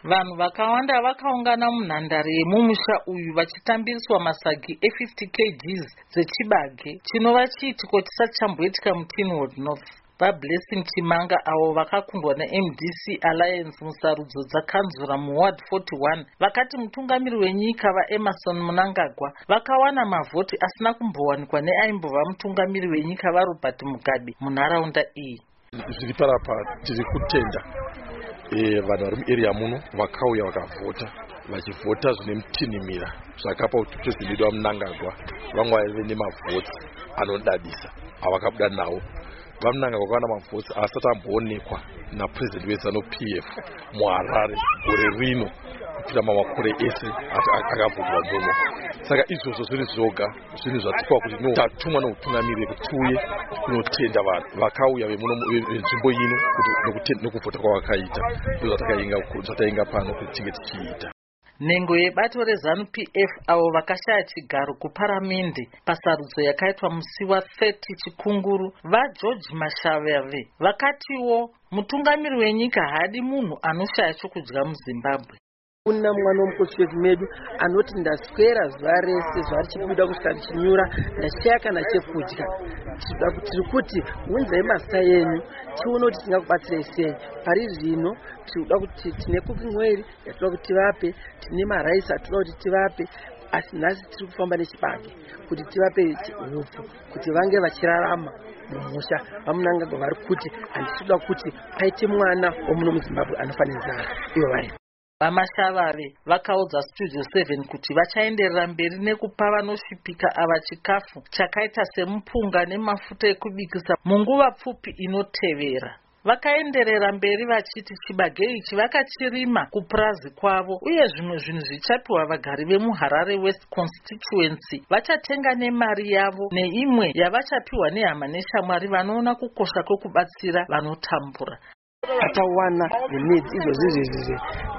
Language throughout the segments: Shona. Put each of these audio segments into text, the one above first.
Vanhu vakawanda vakaungana munhandare yemumusha uyu vachitambiriswa masagi e50 kgs dzechibage chinova chiitiko chisati chamboitika muTinwood North. VaBlessing Chimanga avo vakakundwa neMDC Alliance musarudzo dzakanzura muWard 41 vakati mutungamiri wenyika vaEmerson Mnangagwa vakawana mavhoti asina kumbowanikwa neaimbova mutungamiri wenyika vaRobert Mugabe munharaunda iyi. Zviri parapa tiri kutenda vanhu vari muarea muno vakauya vakavhota vachivhota zvine mutinhimira zvakapa kuti president wedu vaMnangagwa vamwe vaive nemavhoti anodadisa avakabuda nawo. VaMnangagwa vakawana mavhoti asati amboonekwa napresident weZANU-PF muHarare gore rino kupfuura makore ese akavhotwa muno. Saka izvozvo zviri zvoga zvinhu zvatipa kuti tatumwa neutungamiri kuti tiuye kunotenda vanhu vakauya venzvimbo ino nokuvhota kwavakaita ndozvatainga pano kuti tinge tichiita. Nhengo yebato reZANU-PF avo vakashaya chigaro kuparamende pasarudzo yakaitwa musi wa30 Chikunguru vaGeorge Mashavave vakatiwo mutungamiri wenyika haadi munhu anoshaya chokudya muZimbabwe. Kuna mwana womukoti wedu medu anoti ndaswera zuva rese zuva richibuda kusvika ndichinyura ndashaya kana chekudya. Tiri kuti unzai masta yenyu tione kuti tingakubatsirai sei. Pari zvino tinoda kuti tine cooking oil yatoda kuti tivape, tine maraisi atoda kuti tivape, asi nhasi tiri kufamba nechibage kuti tivape hupfu kuti vange vachirarama mumusha. VaMnangagwa vari kuti handitoda kuti paite mwana womuno muZimbabwe anofanira ivo vari. VaMashavave vakaudza Studio 7 kuti vachaenderera mberi nekupa vanosvipika ava chikafu chakaita semupunga nemafuta ekubikisa munguva pfupi inotevera. Vakaenderera mberi vachiti chibage ichi vakachirima kupurazi kwavo uye zvimwe zvinhu zvichapiwa vagari vemuHarare West Constituency vachatenga nemari yavo neimwe yavachapiwa nehama neshamwari vanoona kukosha kwekubatsira vanotambura. Atawana needs izvozvi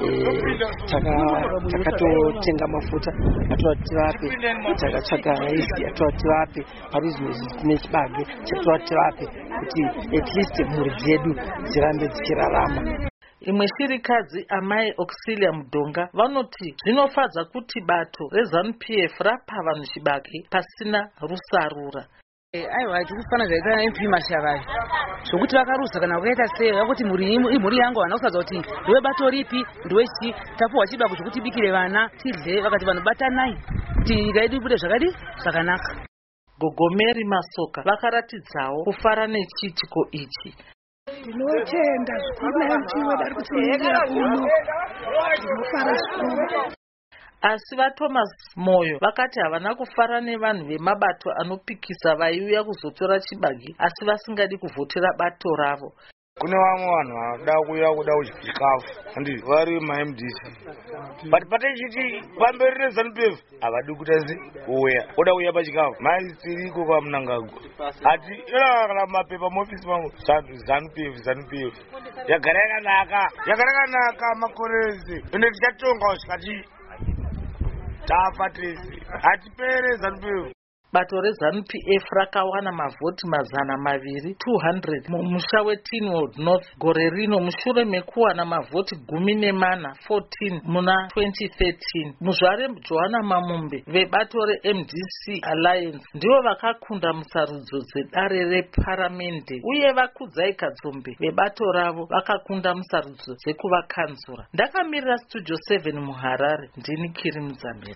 takatotenga mafuta atoda tivape, takatsvaga raisi atoda tivape, pari zvimwe zvine chibage chatoda tivape kuti at least mhuri dzedu dzirambe dzichirarama. Imwe shirikadzi amai Auxilia Mudonga vanoti zvinofadza kuti bato reZANU-PF rapa vanhu chibage pasina rusarura. Aiwa tikufana zvaita MP Mashavave zvokuti vakarusa kana vakaita sei vakuti mhuri yangu vana kusadza kuti ndiwe bato ripi ndiwechi tapuwa chibage zvokuti bikire vana tidle vakati vanhu batanai kuti nyika yedu ibude zvakadi zvakanaka. Gogomeri Masoka vakaratidzawo kufara nechiitiko ichi. Ndinotenda zvikuru ntiwe dari kutsigira kuno ndinofara zvikuru. Asi vaThomas Moyo vakati havana kufara nevanhu vemabato anopikisa vaiuya kuzotora chibage asi vasingadi kuvhotera bato ravo. Kune vamwe vanhu vanoda kuuya kuda kuchikafu andi vari maMDC but patechiti pamberi reZANU-PF havadi kuita uya oda kuuya pachikafu maisiriko kwaMnangagwa ati kana mapepa muofisi mangu ZANU-PF yagara yakanaka makore ese ende tichatonga kusvikati tafa tese hatipere ZANU-PF. Bato reZANU-PF rakawana mavhoti 200 mumusha weTinwood North gore rino mushure mekuwana mavhoti 14 muna 2013. Muzvare Johanna Mamumbe vebato reMDC Alliance ndivo vakakunda musarudzo dzedare reparamende uye vaKudzai Kadzombe vebato ravo vakakunda musarudzo dzekuvakanzura. Ndakamirira Studio 7 muHarare, ndini Kiri Muzambique.